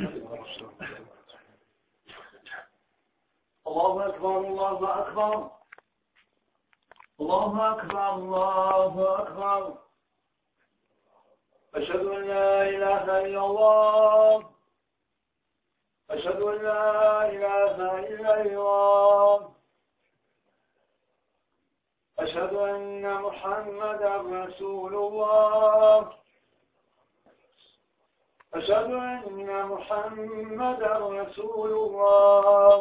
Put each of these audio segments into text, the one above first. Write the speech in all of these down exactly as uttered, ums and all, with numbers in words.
Allahu Ekber, Allahu Ekber. Allahu Ekber, Allahu Ekber. Eşhedü en la ilahe illallah. Eşhedü en la ilahe illallah. Eşhedü enne Muhammeden Resulullah. Eşhedü enne Muhammeden Resulullah.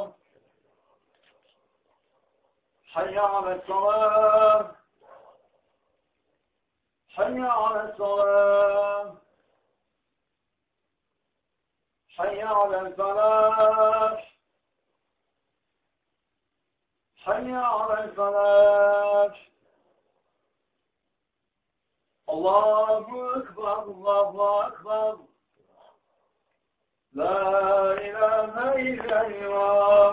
Hayya ale's-salâh. Hayya ale's-salâh. Hayya alel-felâh. Hayya alel-felâh. Allahu Ekber, Allahu Ekber. La ilahe illallah.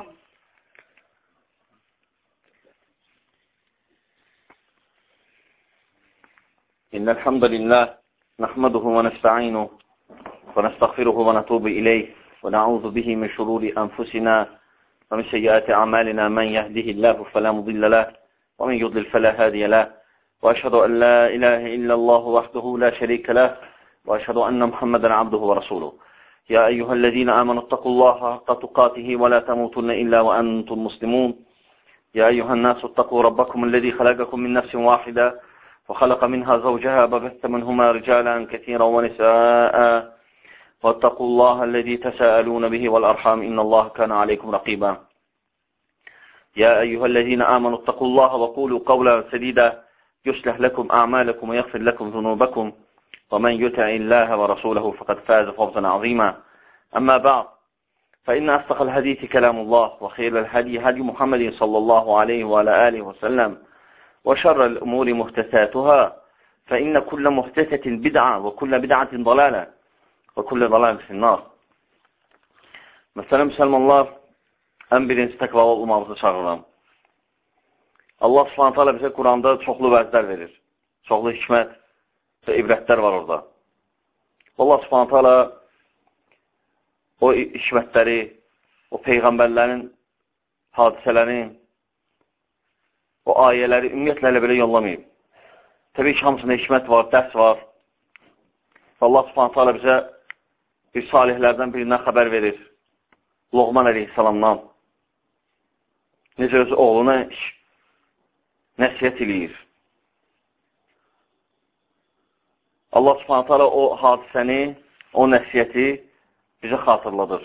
إن الحمد لله نحمده ونستعينه ونستغفره ونتوب إليه ونعوذ به من شرور أنفسنا ومن سيئات أعمالنا من يهده الله فلا مضل له ومن يضلل فلا هادي له وأشهد أن لا إله إلا الله وحده لا شريك له وأشهد أن محمدا عبده ورسوله يا أيها الذين آمنوا اتقوا الله حق تقاته ولا تموتن إلا وأنتم مسلمون يا أيها الناس اتقوا ربكم الذي خلقكم من نفس واحدة وخلق منها زوجها وبث منهما رجالا كثيرا ونساء واتقوا الله الذي تساءلون به والأرحام إن الله كان عليكم رقيبا يا أيها الذين آمنوا اتقوا الله وقولوا قولا سديدا يصلح لكم أعمالكم ويغفر لكم ذنوبكم ومن يطع الله ورسوله فقد فاز فوزا عظيما أما بعد فإن أصدق الحديث كلام الله وخير الهدي هدي محمد صلى الله عليه وعلى آله وسلم وشر الأمور محدثاتها فإن كل محدثة بدعة وكل بدعة ضلالة وكل ضلالة في النار. Mesela Müslümanlar, ən birinci təqvalı olmamızı çağırıram. Allah Subhanahu taala bizə Quranda çoxlu vəzlər verir. Çoxlu hikmət və ibrətlər var orada. Allah Subhanahu taala o hikmətləri, o peyğəmbərlərin hadisələrin, o ayələri ümumiyyətlə elə belə yollamayıb. Təbii ki, hamısında hikmət var, dərs var. Allah Subhanahu taala bizə bir salihlərdən birindən xəbər verir. Loğman əleyhissalamdan. Necə öz oğluna nəsiyyət eləyir. Allah Subhanahu taala o hadisəni, o nəsiyyəti bizə xatırladır.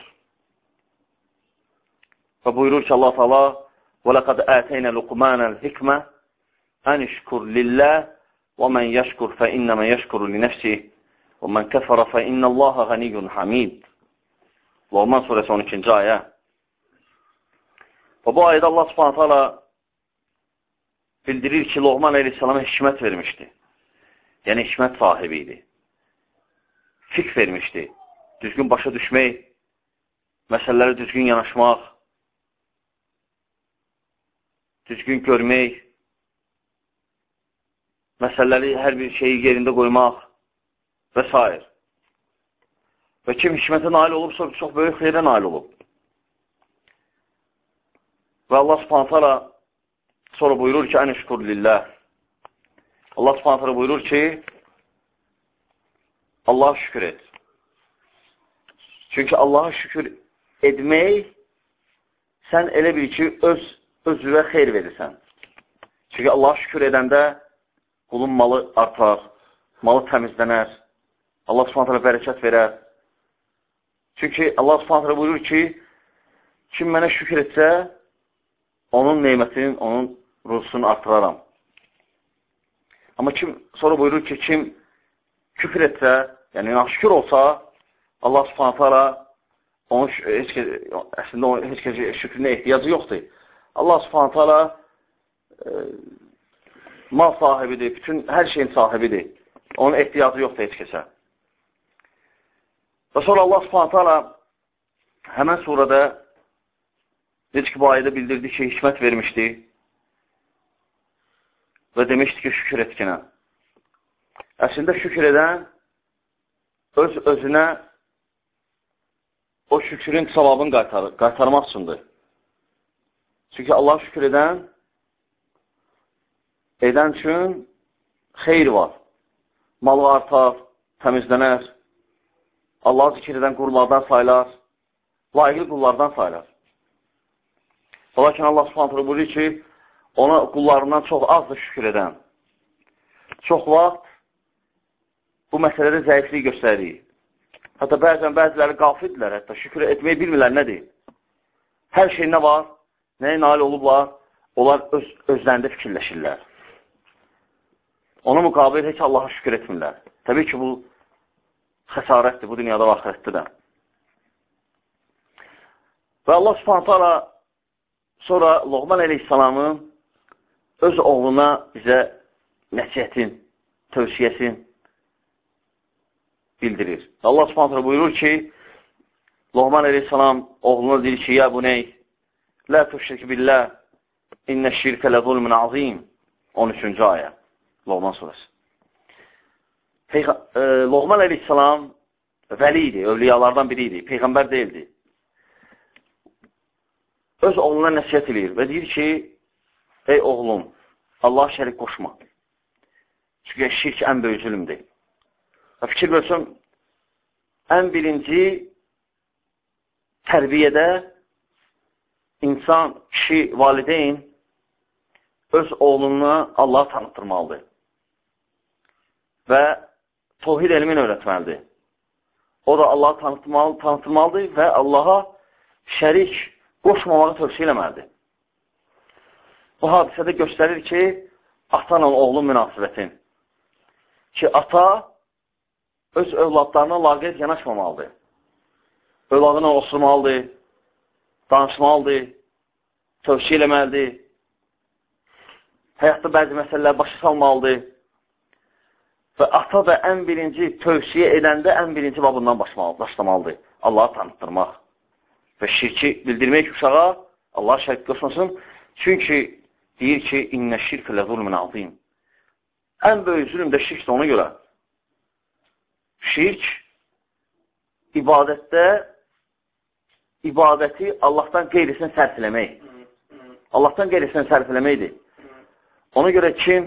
Və buyurur ki, Allah Taala وَلَقَدْ آتَيْنَا لُقْمَانَ الْحِكْمَةَ أَنِ اشْكُرْ لِلَّهِ وَمَنْ يَشْكُرْ فَإِنَّمَا يَشْكُرُ لِنَفْسِهِ وَمَنْ كَفَرَ فَإِنَّ اللّٰهَ غَنِيٌّ حَمِيدٌ. Loğman surəsi on ikinci ayə. Və bu ayədə Allah Subhanahu taala bildirir ki, Loğman əleyhissalama hikmət vermişdi. Yəni hikmət sahibi idi. Fik vermişdi. Düzgün başa düşmək, məsələləri düzgün yanaşmaq, düzgün görmək, məsələləri hər bir şeyi yerində qoymaq və s. Və kim hikmətə nail olubsa, çox böyük xeyrə nail olub. Və Allah Subhanahu taala sonra buyurur ki, ən şükür lillah. Allah Subhanahu taala buyurur ki, Allah'a şükür et. Çünki Allah'a şükür etmək, sən elə bil ki, öz özüvə xeyr verirsən. Çünki Allah'a şükür edəndə qulun malı artar, malı təmizlənər, Allah Subhanahu taala bərəkət verər. Çünki Allah Subhanahu taala buyurur ki, kim mənə şükür etsə, onun neymətinin, onun ruzusunu artıraram. Amma kim, sonra buyurur ki, kim küfür etsə, yəni naşükür olsa, Allah Subhanahu taala onun heç kəs, əslində onun heç kəs şükrünə ehtiyacı yoxdur. Allah Subhanahu taala e, mal sahibidir, bütün hər şeyin sahibidir. Onun ehtiyacı yoxdur heç kəsə. Və sonra Allah Subhanahu taala həmən surədə necə ki, bu ayədə bildirdi ki, hikmət vermişdi və demişdi ki, şükür etkinə. Əslində şükür edən öz-özünə o şükrün savabını qaytar qaytarmaq üçündür. Çünki Allah şükür edən, edən üçün xeyr var. Malı artar, təmizlənər, Allah zikir edən qullardan saylar, layiqli qullardan saylar. Lakin Allah subhanətlə buyuruyor ki, ona qullarından çox azdır şükür edən. Çox vaxt bu məsələdə zəiflik göstərir. Hətta bəzən bəziləri qafildirlər, hətta şükür etməyi bilmirlər nədir? Hər şey nə var, nəyə nail olublar, onlar öz, özlərində fikirləşirlər. Ona müqabil heç Allaha şükür etmirlər. Təbii ki, bu xəsarətdir, bu dünyada və axirətdə də. Və Allah subhanətə ala sonra Loğman əleyhissalamın öz oğluna bizə nəsiyyətin, tövsiyəsin bildirir. Allah subhanətə ala buyurur ki, Loğman əleyhissalam oğluna deyir ki, ya bu ney? Lə tüşrik billah, innə şirkə lə zulmün azim. on üçüncü ayə, Loğman surəsi. Peyğ e, Loğman əleyhissalam vəli idi, övliyalardan biri idi, peyğəmbər deyildi. Öz oğluna nəsiyyət edir və deyir ki, ey oğlum, Allah şərik qoşma. Çünki şirk ən böyük zülümdür. Və fikir görsün, ən birinci tərbiyədə insan, kişi, valideyn öz oğluna Allah tanıtdırmalıdır və tohid elmini öyrətməlidir. O da Allahı tanıtmalı, tanıtmalıdır və Allaha şərik qoşmamağı tövsiyə eləməlidir. Bu hadisədə göstərir ki, ata ilə oğlun münasibətin. Ki, ata öz övladlarına laqeyd yanaşmamalıdır. Övladına osurmalıdır, danışmalıdır, tövsiyə eləməlidir. Həyatda bəzi məsələlər başa salmalıdır. Və ata da ən birinci tövsiyə edəndə ən birinci babından başlamalıdır. Allahı tanıtdırmaq və şirki bildirmək uşağa, Allah şərik qoşmasın. Çünki deyir ki, innə şirkə lə zulmün azim. Ən böyük zülüm də şirkdir ona görə. Şirk ibadətdə ibadəti Allahdan qeyrisini sərf eləmək. Allahdan qeyrisini sərf eləməkdir. Ona görə kim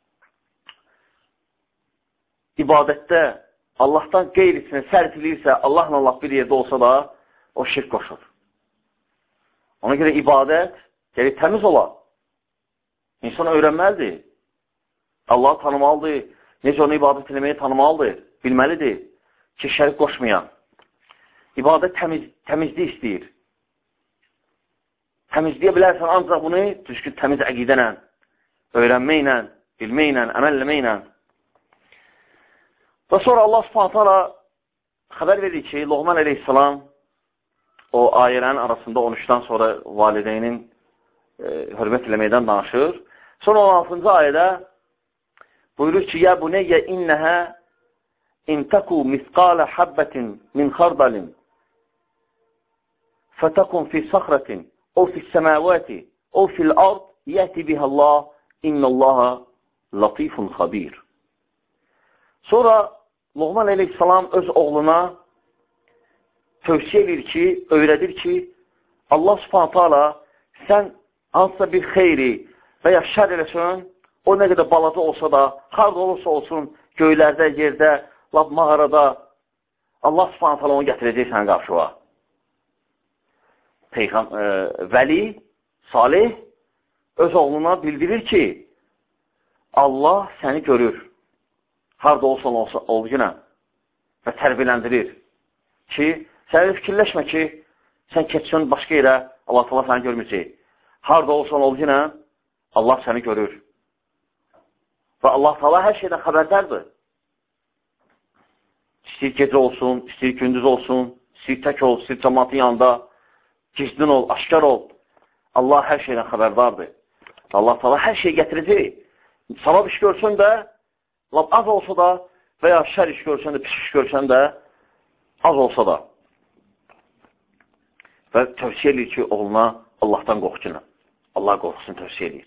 ibadətdə Allahdan qeyrisini sərf eləyirsə, Allahla Allah bir yerdə olsa da, o şirk qoşur. Ona görə ibadət gəlir təmiz olar. İnsan öyrənməlidir. Allahı tanımalıdır. Necə onu ibadət eləməyi tanımalıdır. Bilməlidir ki, şərik qoşmayan. İbadət təmiz, təmizlik istəyir. Təmizləyə bilərsən ancaq bunu düzgün təmiz əqidənlə, öyrənməklə, bilməklə, əməlləməklə. Və sonra Allah subhanətə ala xəbər verir ki, Loğman əleyhissalam o ayələrin arasında on üçdən sonra valideynin e, hörmət eləməkdən danışır. Sonra on altıncı ayədə buyurur ki, ya buneyyə innəhə intəku misqalə habbətin min xardalin fətəkun fi saxrətin o fi səməvəti o fil ard yəhti bihəllah innəllaha latifun xabir. Sonra Loğman əleyhissalam öz oğluna tövsiyə edir ki, öyrədir ki, Allah subhanətə ala sən hansısa bir xeyri və ya şər eləsən, o nə qədər balaca olsa da, harada olursa olsun, göylərdə, yerdə, lab mağarada, Allah subhanətə ala onu gətirəcək sən qarşıva. Peyğəm, e, Vəli, Salih öz oğluna bildirir ki, Allah səni görür. Harada olsan olsa, olginə və tərbiyələndirir ki, sən fikirləşmə ki, sən keçsən başqa yerə, Allah təala səni görməyəcək. Harada olsan olginə, Allah səni görür. Və Allah təala hər şeydən xəbərdardır. İstəyir gecə olsun, istəyir gündüz olsun, istəyir tək ol, istəyir cəmaatın yanında, gizlin ol, aşkar ol. Allah hər şeydən xəbərdardır. Allah təala hər şeyi gətirəcək. Savab iş görsən də, lab az olsa da və ya şər iş görsən də, pis iş görsən də, az olsa da. Və tövsiyə edir ki, oğluna Allahdan qorxcuna. Allah qorxusunu tövsiyə edir.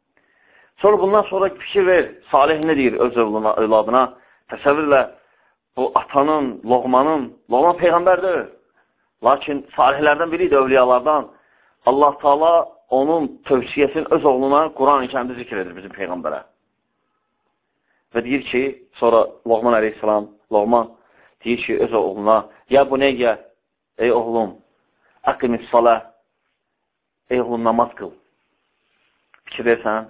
Sonra bundan sonra fikir ver, Salih nə deyir öz övladına? Təsəvvürlə, bu atanın, Loğmanın, Loğman peyğəmbərdir. Lakin salihlərdən biri idi, övliyalardan. Allah Taala onun tövsiyəsini öz oğluna Quran-ı Kərimdə zikr edir bizim peyğəmbərə. Və deyir ki, sonra Loğman əleyhissalam, Loğman deyir ki, öz oğluna, ya bu neyyə, ey oğlum, əqimis salə, ey oğlum, namaz qıl. Fikir versən,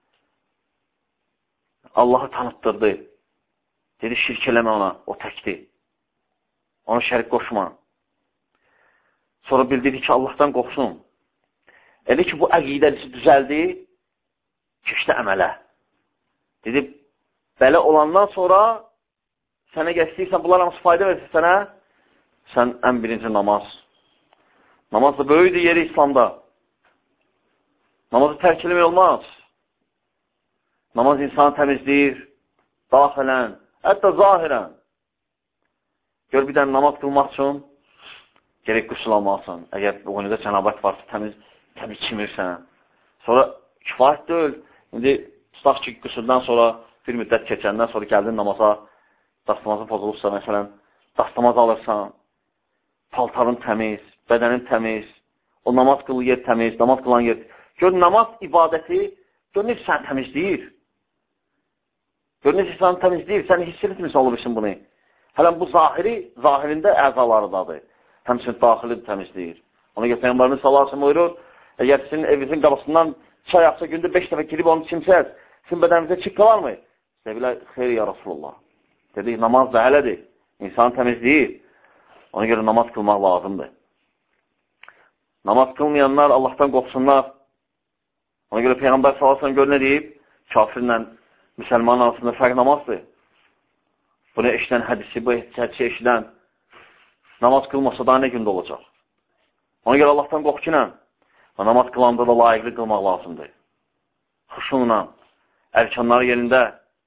Allahı tanıtdırdı. Dedi, şirk eləmə ona, o təkdir. Ona şərik qoşma. Sonra bildirdi ki, Allahdan qorxsun. Dedi ki, bu əqidəsi düzəldi, keçdi əmələ. Dedi, belə olandan sonra sənə gəlsəyirsən, bunlar hamısı fayda versin sənə, sən ən birinci namaz. Namaz da böyüdür yeri İslamda. Namazı tərk eləmək olmaz. Namaz insanı təmizləyir, daxilən, hətta zahirən. Gör, bir dənə namaz qılmaq üçün gerək qüsul almalısın. Əgər bu günüdə cənabət varsa, təmiz, təmiz çimirsən. Sonra kifayət deyil. İndi tutaq ki, qüsuldan sonra bir müddət keçəndən sonra gəldin namaza, dastamazın pozulursa, məsələn, dastamaz alırsan, paltarın təmiz, bədənin təmiz, o namaz qılı yer təmiz, namaz qılan yer. Gör, namaz ibadəti, gör, necə səni təmizləyir. Gör, necə səni təmizləyir, səni hiss etmirsə olursun bunu. Hələn bu zahiri, zahirində əzalarıdadır. Həmçinin daxili təmizləyir. Ona görə Peyğəmbərimiz sallallahu əleyhi və səlləm buyurur, əgər sizin evinizin qabasından çay axsa gündə beş dəfə girib onu çimsəz, sizin bədəninizdə çik qalarmı? Deyirlər, xeyr ya Rasulullah. Dedik, namaz da elədir. İnsanı təmizləyir. Ona görə namaz qılmaq lazımdır. Namaz qılmayanlar Allahdan qorxsunlar. Ona görə Peyğəmbər sallallahu əleyhi və səlləm gör nə deyib? Kafirlə müsəlmanın arasında fərq namazdır. Bunu eşidən hədisi, bu hədisi eşidən namaz qılmasa daha nə gündə olacaq? Ona görə Allahdan qorxunla namaz qılanda da layiqli qılmaq lazımdır. Xuşunla, ərkanları yerində,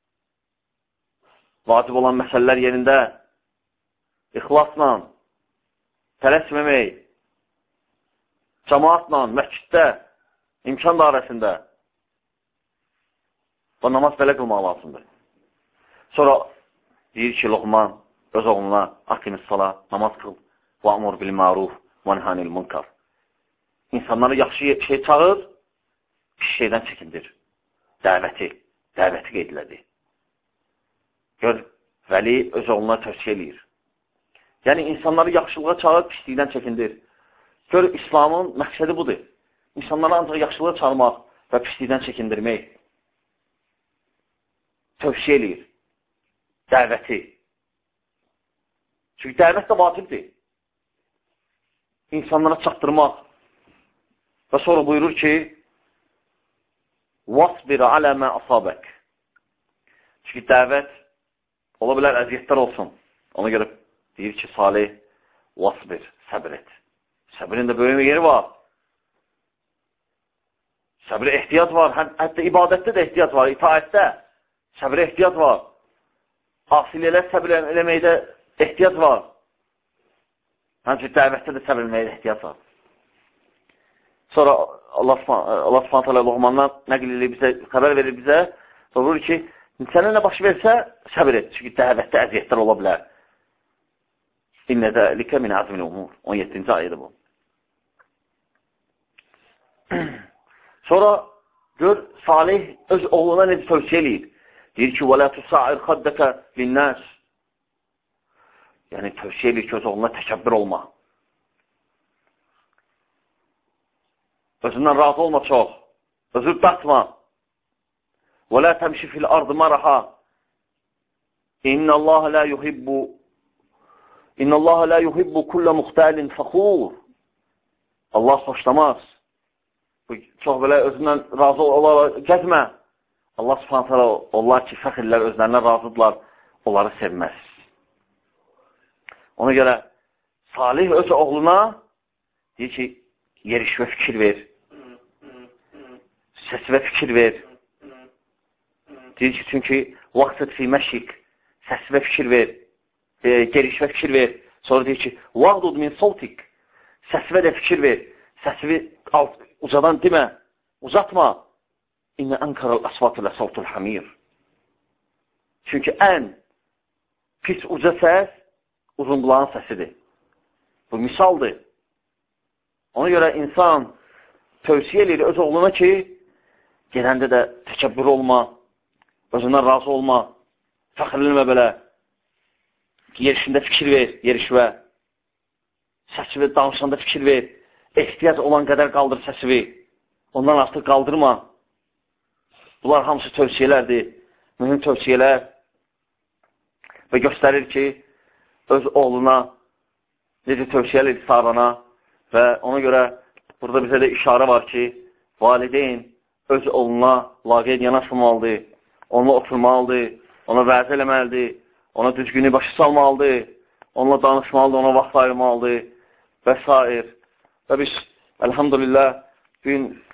vacib olan məsələlər yerində, ixlasla, tələsməmək, cəmaatla, məsciddə, imkan dairəsində və namaz belə qılmaq lazımdır. Sonra deyir ki, Loğman öz oğluna aqimis sala, namaz qıl, və amur bil məruf, və nəhənil munkar. İnsanları yaxşı şey çağır, pis şeydən çəkindir. Dəvəti, dəvəti qeydlədi. Gör, Vəli öz oğluna tövsiyə eləyir. Yəni, insanları yaxşılığa çağır, pislikdən çəkindir. Gör, İslamın məqsədi budur. İnsanları ancaq yaxşılığa çağırmaq və pislikdən çəkindirmək. Tövsiyə eləyir. Dəvəti. Çünki dəvət də vacibdir. İnsanlara çatdırmaq. Və sonra buyurur ki, وَاصْبِرَ عَلَى مَا أَصَابَكَ. Çünki dəvət ola bilər əziyyətlər olsun. Ona görə deyir ki, Salih, وَاصْبِرْ, səbir et. Səbirin də böyümə yeri var. Səbirə ehtiyac var. Hətta ibadətdə də ehtiyac var, itaətdə. Səbirə ehtiyac var. Asilələr səbir eləməkdə ehtiyac var. Həmçinin dəvətdə də səbir eləməkdə ehtiyac var. Sonra Allah Subhanahu taala Loğmandan nəql edir bizə, xəbər verir bizə, sorur ki, sənə nə baş versə, səbir et. Çünki dəvətdə əziyyətlər ola bilər. İnnə zəlikə min azmil umur. on yeddinci ayədir bu. Sonra gör, Salih öz oğluna necə tövsiyə eləyir. Deyir ki, وَلَا تُسَعِرْ خَدَّكَ لِلنَّاسِ. Yəni, tövsiyə eləyir ki, öz oğluna təkəbbür olma. Özündən razı olma çox. Özür datma. وَلَا تَمْشِ فِي الْأَرْضِ مَرَحَا. إِنَّ اللَّهَ لَا يُحِبُّ إِنَّ اللَّهَ لَا يُحِبُّ كُلَّ مُخْتَالٍ فَخُورٍ. Allah xoşlamaz. Çox belə özündən razı olaraq gəzmə. Allah Subhanahu taala onlar ki, fəxirlər özlərinə razıdırlar, onları sevməz. Ona görə Salih öz oğluna deyir ki, yerişvə fikir ver, səsvə fikir ver. Deyir ki, çünki vaxtət fi məşik, səsvə fikir ver, e, gerişvə fikir ver. Sonra deyir ki, vaqdud min soltik, səsvə də fikir ver, səsivi alt, ucadan demə, uzatma. İnnə ənkaral əsvatı lə savtul hamir. Çünki ən pis uca səs uzun qulağın səsidir. Bu misaldır. Ona görə insan tövsiyə edir öz oğluna ki, gedəndə də təkəbbür olma, özündən razı olma, fəxrlənmə belə, yerişində fikir ver, yerişvə, səsi ver, danışanda fikir ver, ehtiyac olan qədər qaldır səsi, ondan artıq qaldırma. Bunlar hamısı tövsiyələrdir, mühüm tövsiyələr və göstərir ki, öz oğluna necə tövsiyələr sarana və ona görə burada bizə də işarə var ki, valideyn öz oğluna laqeyd yanaşmamalıdır, onunla oturmalıdır, ona vəz eləməlidir, ona düzgünü başa salmalıdır, onunla danışmalıdır, ona vaxt ayırmalıdır və s. Və biz, əlhamdülillah, gün